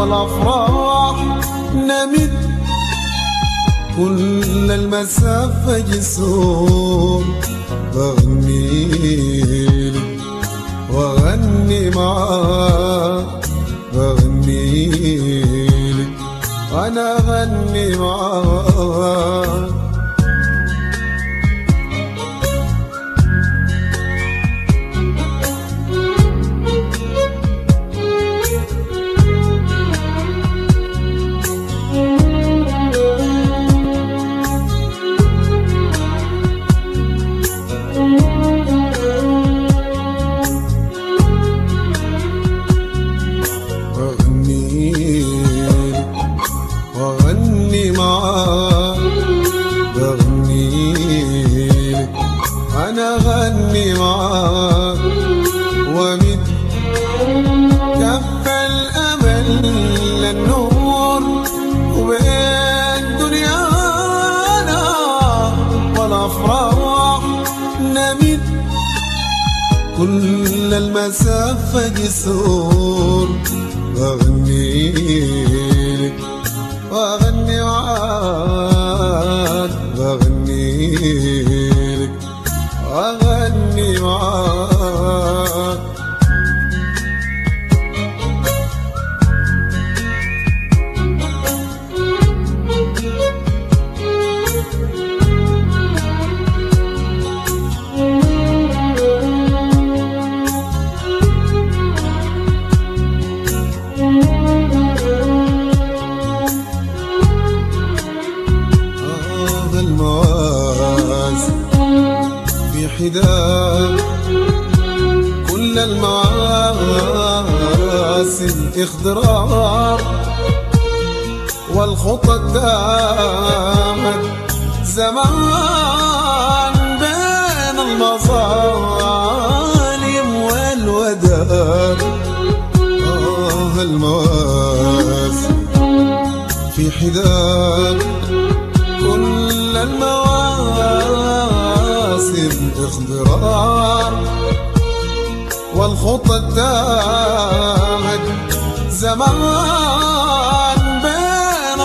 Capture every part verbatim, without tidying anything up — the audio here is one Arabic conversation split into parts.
والأفراح نمد كل المسافة جسور بغني لك وأغني معاك بغني لك وأنا أغني معاك وأغني معاك بغني لك أنا أغني معاك ومد كف الأمل للنور وبين دنيانا والأفراح نمد كل المسافة جسور بغني لك وأغني معاك بغني لك وأغني معاك في حداك كل المعاسم اخضرار والخطى الدامت زمان بين المظالم والوداد. آه المواسم في حداك كل المواسم اخضرار والخطى التاهت زمان بين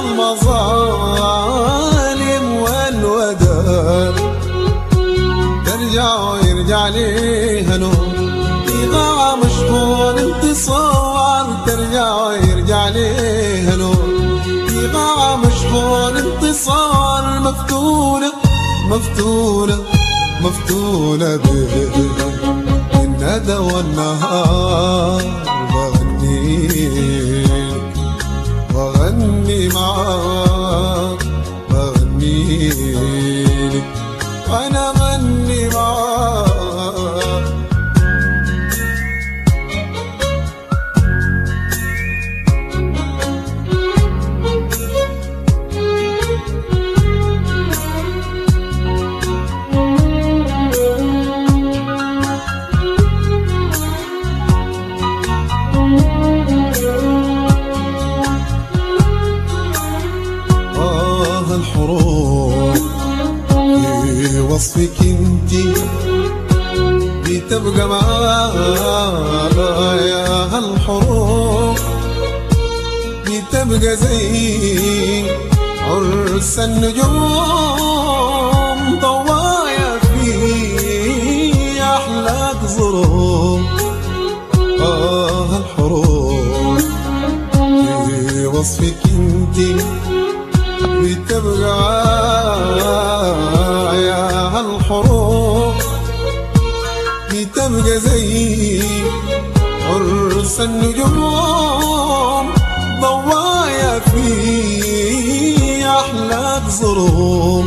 المظالم والوداد. ترجع ويرجع ليها نور إذا مشغول انتصار، ترجع ويرجع ليها نور إذا مشغول انتصار. مفتونة مفتونة مفتونة بالندى والنهار. بغني لك وأغني معاك بغني لك وأنا أغني معاك. الحروف في وصفك انتي بتبقى معايا، الحروف بتبقى زي عرس النجوم ضوايا في أحلاك ظروف. آه الحروف في وصفك انتي بتبقى يا الحروف بتبقى زي عرس النجوم ضوايا في أحلاك ظروف.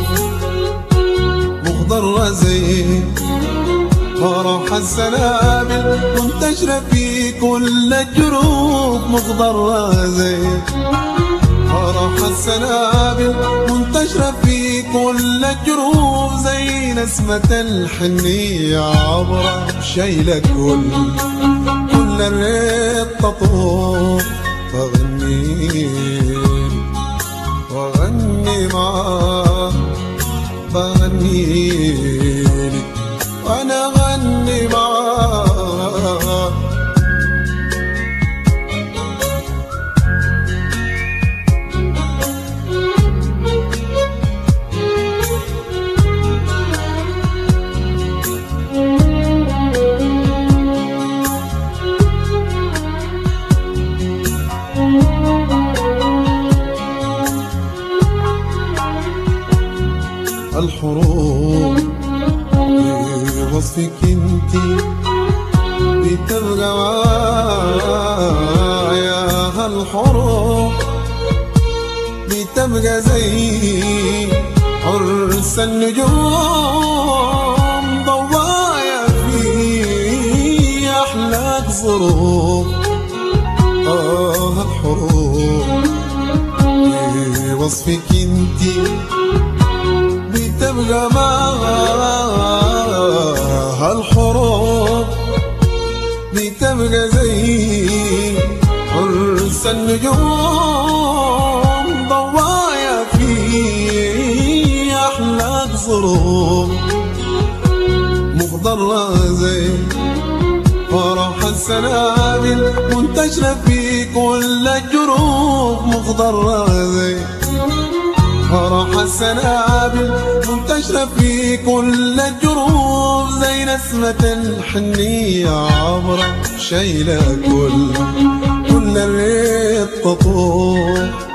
مخضرة زي فرح السنابل منتشرة في كل الجروب. مخضرة زي فرح السنابل منتشرة في كل الجروب، زي نسمة الحنية عبرة شايلة كل كل الريت تطوف. فغني وغني معاك بغني لك وأنا أغني معاك. الحروب في وصفك انتي بتبقى معايا الحروب بتبقى زي عرس النجوم ضوايا في أحلاك ظروف آه الحروب في وصفك انتي بتبقى معاها الحروب بتبقى زي عرس النجوم ضوايا في أحلاك ظروف مخضرة زي فرح السنابل منتشرة في كل الجروف مخضرة زي فرح السنابل منتشرة في كل الجروف زي نسمة الحنية عبرة شايلة كل كل الريت تطوف